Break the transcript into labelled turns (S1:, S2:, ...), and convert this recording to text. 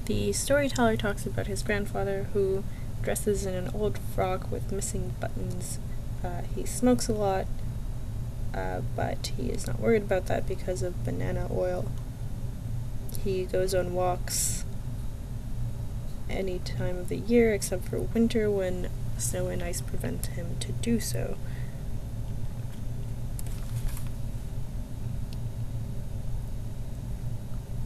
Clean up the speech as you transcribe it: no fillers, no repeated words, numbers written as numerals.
S1: The storyteller talks about his grandfather, who dresses in an old frock with missing buttons. He smokes a lot, but he is not worried about that because of banana oil. He goes on walks any time of the year except for winter, when snow and ice prevent him to do so.